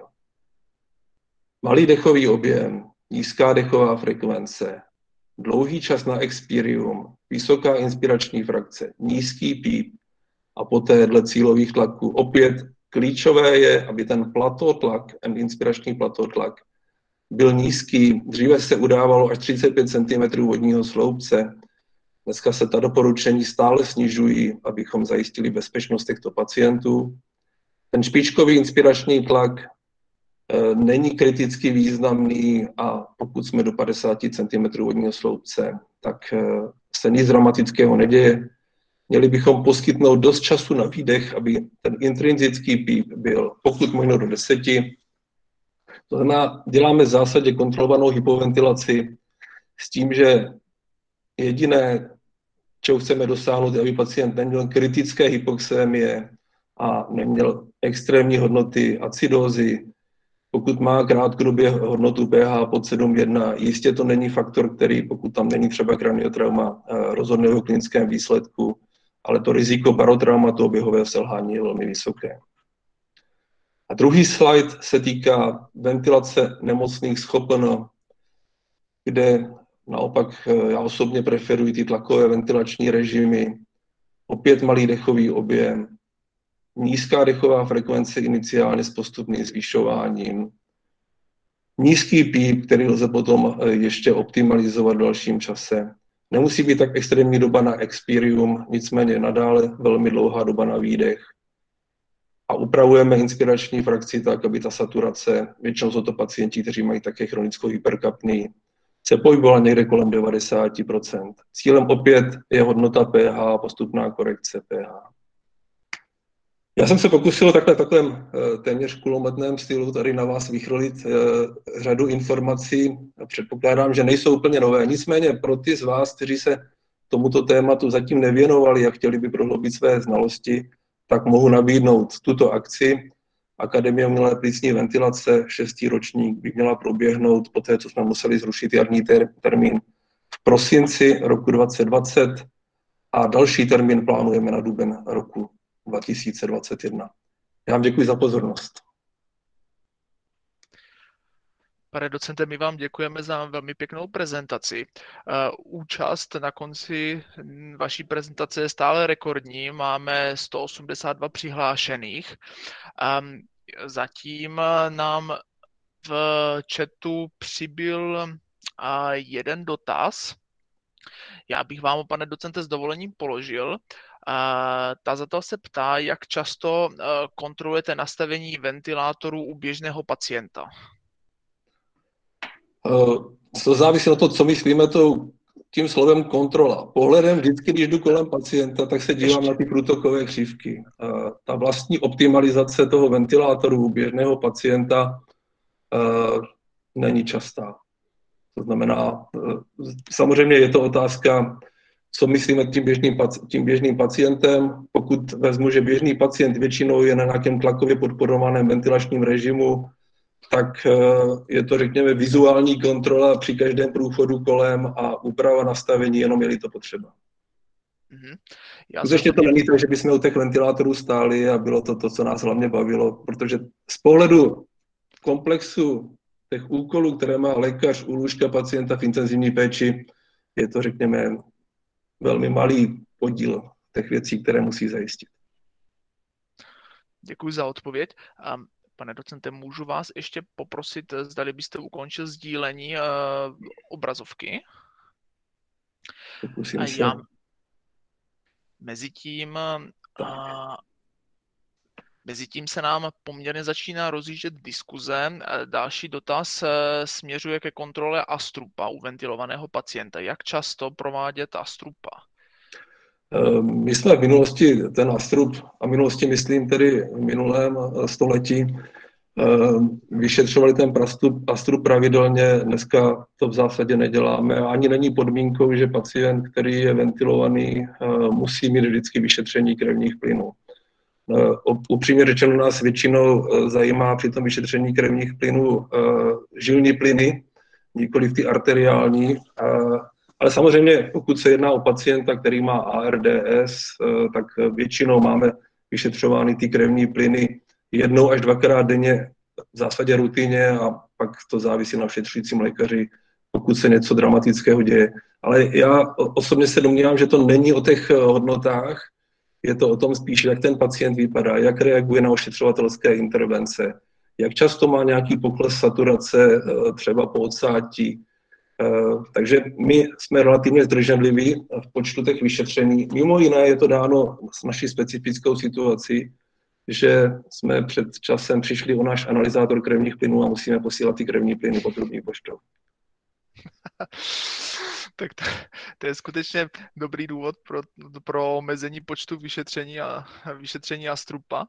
Malý dechový objem, nízká dechová frekvence, dlouhý čas na expirium, vysoká inspirační frakce, nízký píp a poté dle cílových tlaků. Opět klíčové je, aby ten platotlak, inspirační platotlak, byl nízký. Dříve se udávalo až třicet pět centimetrů vodního sloupce. Dneska se ta doporučení stále snižují, abychom zajistili bezpečnost těchto pacientů. Ten špičkový inspirační tlak e, není kriticky významný a pokud jsme do padesát centimetrů vodního sloupce, tak e, se nic dramatického neděje. Měli bychom poskytnout dost času na výdech, aby ten intrinzický píp byl pokud možno do deseti. To znamená, děláme v zásadě kontrolovanou hypoventilaci s tím, že jediné, čeho chceme dosáhnout, je, aby pacient neměl kritické hypoxémie a neměl extrémní hodnoty acidózy. Pokud má krátkodobě hodnotu pH pod sedm celá jedna, jistě to není faktor, který, pokud tam není třeba kraniotrauma, rozhodne o klinickém výsledku, ale to riziko barotraumatu oběhového selhání je velmi vysoké. A druhý slide se týká ventilace nemocných schopen, kde naopak já osobně preferuji ty tlakové ventilační režimy, opět malý dechový objem, nízká dechová frekvence iniciálně s postupným zvýšováním, nízký píp, který lze potom ještě optimalizovat v dalším čase. Nemusí být tak extrémní doba na expirium, nicméně nadále velmi dlouhá doba na výdech. A upravujeme inspirační frakci tak, aby ta saturace, většinou jsou to pacienti, kteří mají také chronickou hyperkapnii, se pohybovala někde kolem devadesát procent. Cílem opět je hodnota pH a postupná korekce pH. Já jsem se pokusil takhle v takovém téměř kulometném stylu tady na vás vychrolit řadu informací. Předpokládám, že nejsou úplně nové. Nicméně pro ty z vás, kteří se tomuto tématu zatím nevěnovali a chtěli by prohloubit své znalosti, tak mohu nabídnout tuto akci. Akademie umělé plicní ventilace, šestý ročník, by měla proběhnout po té, co jsme museli zrušit jarní ter- termín v prosinci roku dvacet dvacet a další termín plánujeme na duben roku dva tisíce dvacet jedna. Já vám děkuji za pozornost. Pane docente, my vám děkujeme za velmi pěknou prezentaci. Účast na konci vaší prezentace je stále rekordní, máme sto osmdesát dva přihlášených. Zatím nám v chatu přibyl jeden dotaz. Já bych vám ho, pane docente, s dovolením položil. Tazatel se ptá, jak často kontrolujete nastavení ventilátorů u běžného pacienta. To závisí na to, co myslíme to, tím slovem kontrola. Pohledem vždycky, když jdu kolem pacienta, tak se dívám Ještě. na ty průtokové křivky. Ta vlastní optimalizace toho ventilátoru u běžného pacienta uh, není častá. To znamená, uh, samozřejmě je to otázka, co myslíme tím běžným, tím běžným pacientem. Pokud vezmu, že běžný pacient většinou je na nějakém tlakově podporovaném ventilačním režimu, tak je to, řekněme, vizuální kontrola při každém průchodu kolem a úprava nastavení, jenom je-li to potřeba. Mm-hmm. Skutečně to není tak, že bychom u těch ventilátorů stáli a bylo to to, co nás hlavně bavilo, protože z pohledu komplexu těch úkolů, které má lékař u lůžka pacienta v intenzivní péči, je to, řekněme, velmi malý podíl těch věcí, které musí zajistit. Děkuji za odpověď. Um... Pane docente, můžu vás ještě poprosit, zdali byste ukončil sdílení uh, obrazovky? Pokusím a se. já mezitím, uh, mezitím se nám poměrně začíná rozjíždět diskuze. Další dotaz uh, směřuje ke kontrole astrupa u ventilovaného pacienta. Jak často provádět astrupa? My jsme v minulosti ten astrup, a minulosti myslím tedy v minulém století, vyšetřovali ten astrup, astrup pravidelně, dneska to v zásadě neděláme a ani není podmínkou, že pacient, který je ventilovaný, musí mít vždycky vyšetření krevních plynů. Upřímně řečeno nás většinou zajímá při tom vyšetření krevních plynů žilní plyny, nikoliv ty arteriální. Ale samozřejmě, pokud se jedná o pacienta, který má A R D S, tak většinou máme vyšetřovány ty krevní plyny jednou až dvakrát denně, v zásadě rutině, a pak to závisí na vyšetřujícím lékaři, pokud se něco dramatického děje. Ale já osobně se domnívám, že to není o těch hodnotách, je to o tom spíš, jak ten pacient vypadá, jak reaguje na ošetřovatelské intervence, jak často má nějaký pokles saturace, třeba po odsátí. Takže my jsme relativně zdrženliví v počtu těch vyšetření. Mimo jiné je to dáno s naší specifickou situací, že jsme před časem přišli o náš analyzátor krevních plynů a musíme posílat ty krevní plyny potrubní poštou. Tak to, to je skutečně dobrý důvod pro, pro omezení počtu vyšetření a, vyšetření a strupa.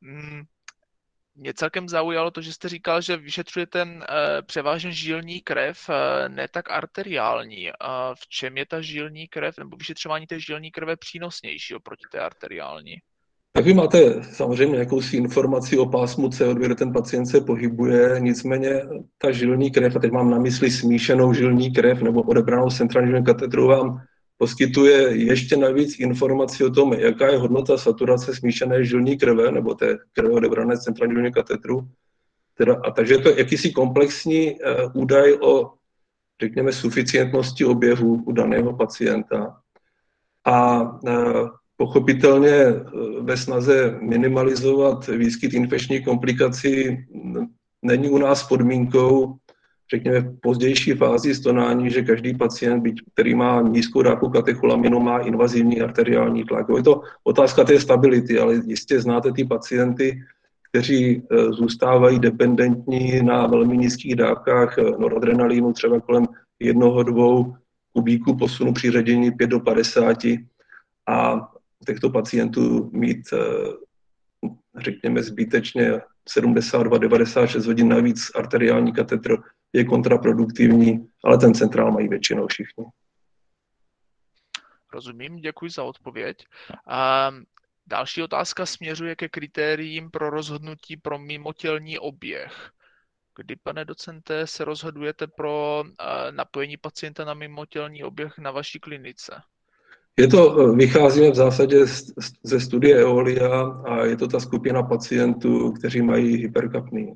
Mě celkem zaujalo to, že jste říkal, že vyšetřujete e, převážně žilní krev, e, ne tak arteriální. A v čem je ta žilní krev, nebo vyšetřování té žilní krve přínosnější oproti té arteriální? Tak vy máte samozřejmě jakousi informaci o pásmu C O dva, kde ten pacient se pohybuje, nicméně ta žilní krev, a teď mám na mysli smíšenou žilní krev nebo odebranou centrální žilní katetru, vám poskytuje ještě navíc informaci o tom, jaká je hodnota saturace smíšené žilní krve nebo té krve odebrané centrální žilní katetru. Teda, a takže to je jakýsi komplexní uh, údaj o, řekněme, suficientnosti oběhu u daného pacienta. A uh, pochopitelně ve snaze minimalizovat výskyt infekčních komplikací není u nás podmínkou, řekněme, v pozdější fázi stonání, že každý pacient, který má nízkou dávku katecholaminu, má invazivní arteriální tlak. Je to otázka té stability, ale jistě znáte ty pacienty, kteří zůstávají dependentní na velmi nízkých dávkách noradrenalínu, třeba kolem jednoho, dvou kubíků posunu při ředění pět do padesáti, a těchto pacientů mít, řekněme, zbytečně sedmdesát dva devadesát šest hodin navíc arteriální katetr je kontraproduktivní, ale ten centrál mají většinou všichni. Rozumím, děkuji za odpověď. A další otázka směřuje ke kritériím pro rozhodnutí pro mimotělní oběh. Kdy, pane docente, se rozhodujete pro napojení pacienta na mimotělní oběh na vaší klinice? Je to, vycházíme v zásadě ze studie EOLIA a je to ta skupina pacientů, kteří mají hyperkapnii.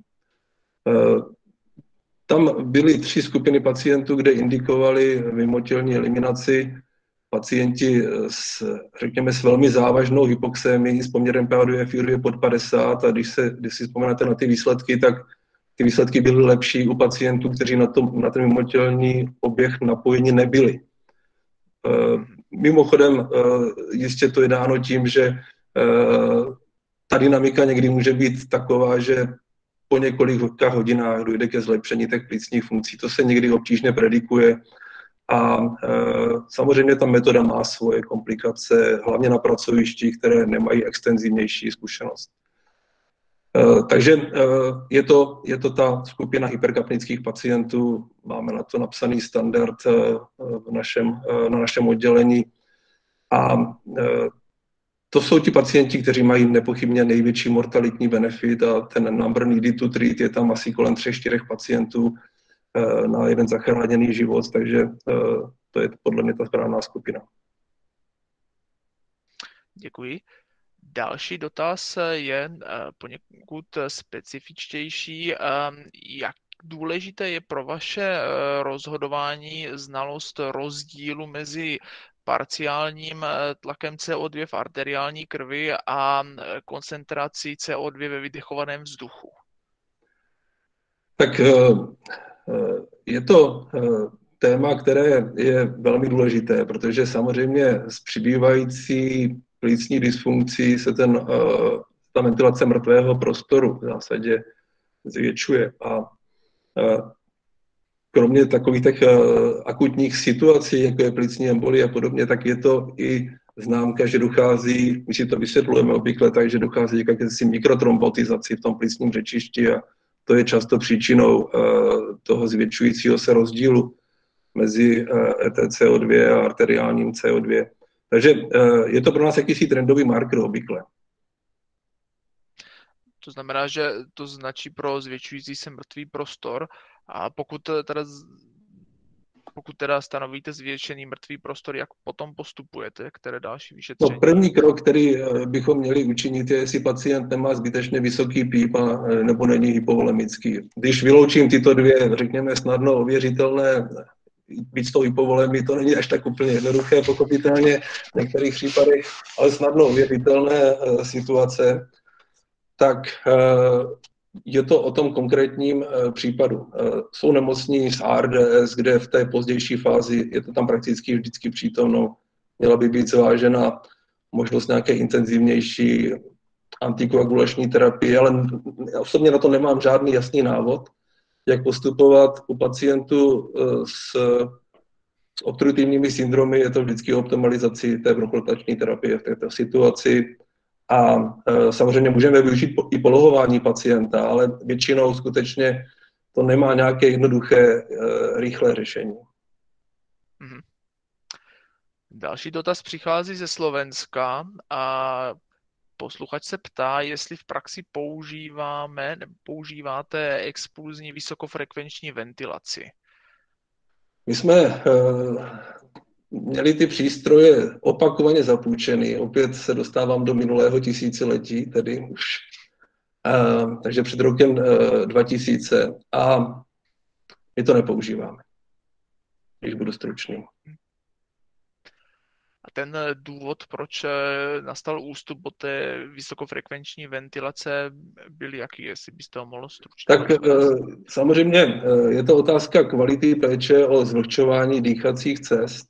Tam byly tři skupiny pacientů, kde indikovali mimotělní eliminaci pacienti s, řekněme, s velmi závažnou hypoxémií s poměrem P A dva F I pod padesát, a když, se, když si vzpomenete na ty výsledky, tak ty výsledky byly lepší u pacientů, kteří na, tom, na ten mimotělní oběh napojeni nebyli. Mimochodem, jistě to je dáno tím, že ta dynamika někdy může být taková, že po několika hodinách dojde ke zlepšení těch plicních funkcí. To se někdy obtížně predikuje a samozřejmě ta metoda má svoje komplikace, hlavně na pracovištích, které nemají extenzivnější zkušenost. Takže je to, je to ta skupina hyperkapnických pacientů, máme na to napsaný standard v našem, na našem oddělení a to jsou ti pacienti, kteří mají nepochybně největší mortalitní benefit a ten number needed to treat je tam asi kolem třech, čtyřech pacientů na jeden zachráněný život, takže to je podle mě ta správná skupina. Děkuji. Další dotaz je poněkud specifičtější. Jak důležité je pro vaše rozhodování znalost rozdílu mezi parciálním tlakem C O dva v arteriální krvi a koncentrací C O dva ve vydechovaném vzduchu? Tak je to téma, které je velmi důležité, protože samozřejmě s přibývající plicní dysfunkcí se ten, ta ventilace mrtvého prostoru v zásadě zvětšuje. A kromě takových těch akutních situací, jako je plicní embolie a podobně, tak je to i známka, že dochází, my si to vysvětlujeme obvykle tak, že dochází k jakési mikrotrombotizaci v tom plicním řečišti a to je často příčinou toho zvětšujícího se rozdílu mezi E T C O dva a arteriálním C O dva. Takže je to pro nás jakýsi trendový marker obvykle. To znamená, že to značí pro zvětšující se mrtvý prostor a pokud teda, pokud teda stanovíte zvětšený mrtvý prostor, jak potom postupujete, které další No, vyšetření? první krok, který bychom měli učinit, je, jestli pacient nemá zbytečně vysoký píp a, nebo není hypovolemický. Když vyloučím tyto dvě, řekněme, snadno ověřitelné, být s tou hypovolemí, to není až tak úplně jednoduché, pochopitelně v některých případech, ale snadno ověřitelné situace, tak je to o tom konkrétním případu. Jsou nemocní s A R D S, kde v té pozdější fázi je to tam prakticky vždycky přítomno. Měla by být zvážena možnost nějaké intenzivnější antikoagulační terapie, ale osobně na to nemám žádný jasný návod, jak postupovat u pacientů s, s obstruktivními syndromy. Je to vždycky optimalizaci té bronchodilatační terapie v této situaci. A e, samozřejmě můžeme využít i polohování pacienta, ale většinou skutečně to nemá nějaké jednoduché, e, rychlé řešení. Mhm. Další dotaz přichází ze Slovenska a posluchač se ptá, jestli v praxi používáme nebo používáte expulzní vysokofrekvenční ventilaci. My jsme e, měli ty přístroje opakovaně zapůjčeny. Opět se dostávám do minulého tisíciletí, tedy už. E, takže před rokem e, dva tisíce. A my to nepoužíváme, když budu stručný. A ten důvod, proč nastal ústup od té vysokofrekvenční ventilace, byl jaký, jestli byste ho mohl stručně? Tak samozřejmě je to otázka kvality péče o zvlhčování dýchacích cest,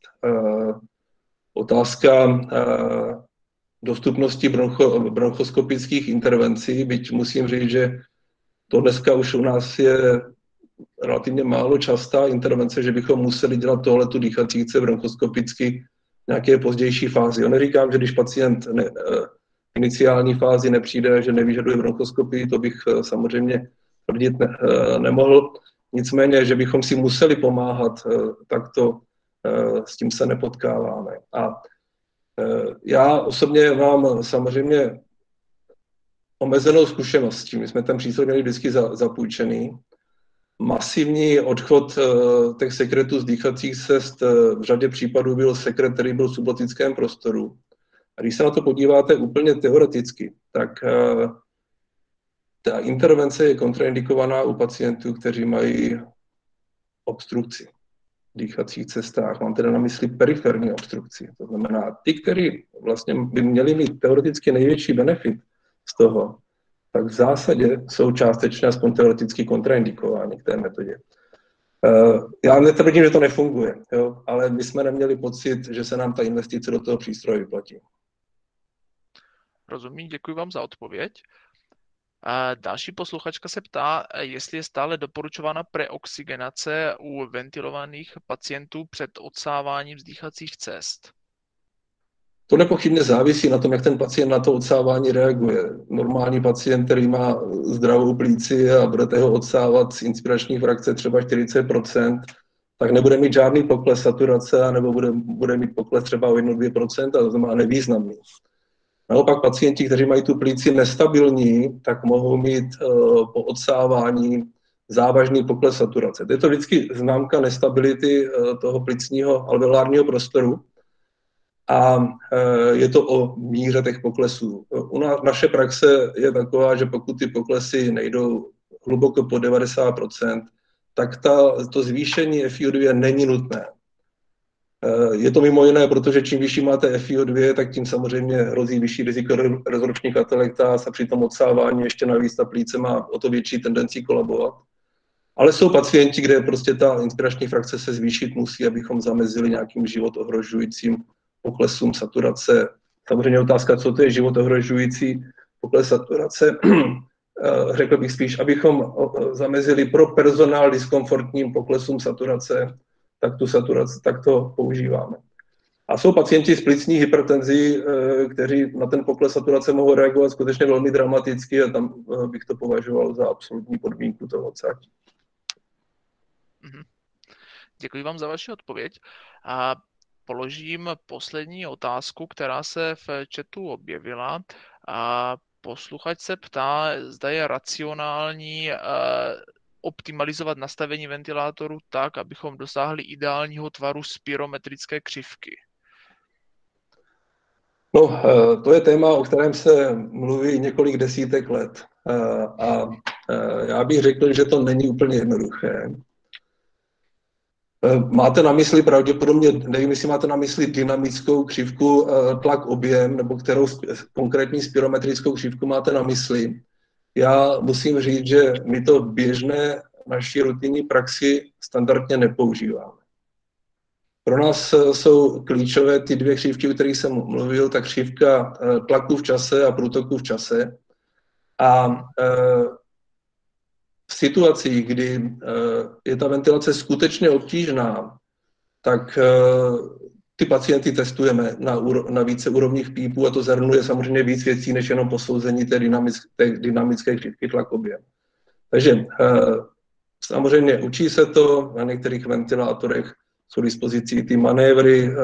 otázka dostupnosti broncho, bronchoskopických intervencí, byť musím říct, že to dneska už u nás je relativně málo častá intervence, že bychom museli dělat tohletu dýchací cest bronchoskopicky v nějaké pozdější fázi. Já neříkám, že když pacient ne, v iniciální fázi nepřijde, že nevyžaduje bronchoskopii, to bych samozřejmě tvrdit ne, nemohl. Nicméně, že bychom si museli pomáhat, tak to s tím se nepotkáváme. A já osobně mám samozřejmě omezenou zkušenost s tím. My jsme ten přístroj měli vždycky zapůjčený. Masivní odchod těch sekretů z dýchacích cest v řadě případů byl sekret, který byl v subotickém prostoru. A když se na to podíváte úplně teoreticky, tak ta intervence je kontraindikovaná u pacientů, kteří mají obstrukci v dýchacích cestách. Mám teda na mysli periferní obstrukci. To znamená, ty, kteří vlastně by měli mít teoreticky největší benefit z toho, tak v zásadě jsou částečně aspoň teoreticky kontraindikovány k té metodě. Já netvrdím, že to nefunguje, jo, ale my jsme neměli pocit, že se nám ta investice do toho přístroje vyplatí. Rozumím, děkuji vám za odpověď. A další posluchačka se ptá, jestli je stále doporučována preoxygenace u ventilovaných pacientů před odsáváním z dýchacích cest. To nepochybně závisí na tom, jak ten pacient na to odsávání reaguje. Normální pacient, který má zdravou plíci a budete ho odsávat z inspirační frakce třeba čtyřicet procent, tak nebude mít žádný pokles saturace, nebo bude, bude mít pokles třeba o jedna až dvě procenta, to znamená nevýznamný. Naopak pacienti, kteří mají tu plíci nestabilní, tak mohou mít uh, po odsávání závažný pokles saturace. To je to vždycky známka nestability uh, toho plicního alveolárního prostoru a uh, je to o míře těch poklesů. U nás, naše praxe je taková, že pokud ty poklesy nejdou hluboko po devadesát procent, tak ta, to zvýšení F I O dva není nutné. Je to mimo jiné, protože čím vyšší máte F I O dva, tak tím samozřejmě hrozí vyšší riziko rezorpční katelektáz a při tom odsávání ještě navíc ta plíce má o to větší tendenci kolabovat. Ale jsou pacienti, kde prostě ta inspirační frakce se zvýšit musí, abychom zamezili nějakým život ohrožujícím poklesům saturace. Samozřejmě otázka, co to je život ohrožující pokles saturace. Řekl bych spíš, abychom zamezili pro personál diskomfortním poklesům saturace, tak tu saturaci, tak to používáme. A jsou pacienti s plicní hypertenzí, kteří na ten pokles saturace mohou reagovat skutečně velmi dramaticky a tam bych to považoval za absolutní podmínku toho odsátí. Děkuji vám za vaši odpověď. A položím poslední otázku, která se v chatu objevila. A posluchač se ptá, zda je racionální optimalizovat nastavení ventilátoru tak, abychom dosáhli ideálního tvaru spirometrické křivky. No, to je téma, o kterém se mluví několik desítek let. A já bych řekl, že to není úplně jednoduché. Máte na mysli pravděpodobně, nevím, jestli máte na mysli dynamickou křivku tlak objem, nebo kterou konkrétní spirometrickou křivku máte na mysli. Já musím říct, že my to v běžné naší rutinní praxi standardně nepoužíváme. Pro nás jsou klíčové ty dvě křivky, o kterých jsem mluvil, ta křivka tlaku v čase a průtoku v čase. A v situacích, kdy je ta ventilace skutečně obtížná, tak ty pacienty testujeme na, na více úrovních pípů a to zahrnuje samozřejmě víc věcí, než jenom posouzení té dynamické, té dynamické křivky tlak objem. Takže samozřejmě učí se to, na některých ventilátorech jsou k dispozici ty manévry,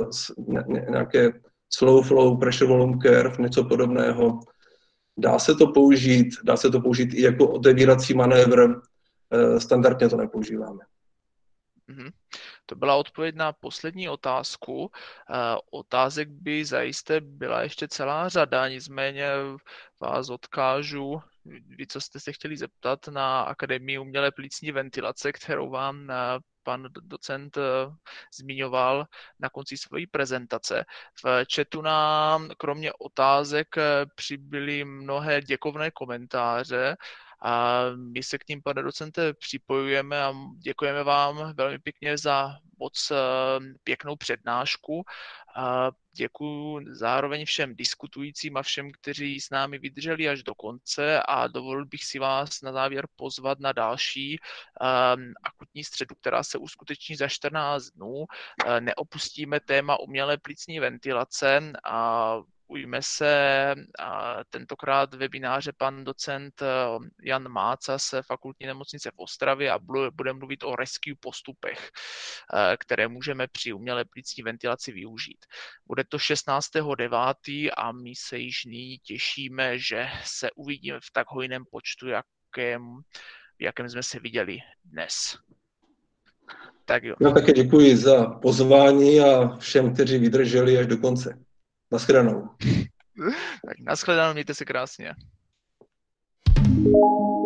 nějaké slow flow, pressure volume curve, něco podobného. Dá se to použít, dá se to použít i jako otevírací manévr, standardně to nepoužíváme. Mm-hmm. To byla odpověď na poslední otázku. Otázek by zajisté byla ještě celá řada, nicméně vás odkážu, vy, co jste se chtěli zeptat, na Akademii umělé plicní ventilace, kterou vám pan docent zmiňoval na konci své prezentace. V chatu nám kromě otázek přibyly mnohé děkovné komentáře a my se k ním, pane docente, připojujeme a děkujeme vám velmi pěkně za moc pěknou přednášku. Děkuji zároveň všem diskutujícím a všem, kteří s námi vydrželi až do konce a dovolil bych si vás na závěr pozvat na další um, akutní středu, která se uskuteční za čtrnáct dnů. Uh, neopustíme téma umělé plicní ventilace a ujme se a tentokrát webináře pan docent Jan Máca z Fakultní nemocnice v Ostravě a bude mluvit o rescue postupech, které můžeme při umělé plicní ventilaci využít. Bude to šestnáctého devátého a my se již nyní těšíme, že se uvidíme v tak hojném počtu, jakém, jakém jsme se viděli dnes. Tak jo. Já také děkuji za pozvání a všem, kteří vydrželi až do konce. Naschledanou. Tak naschledanou, mějte se krásně.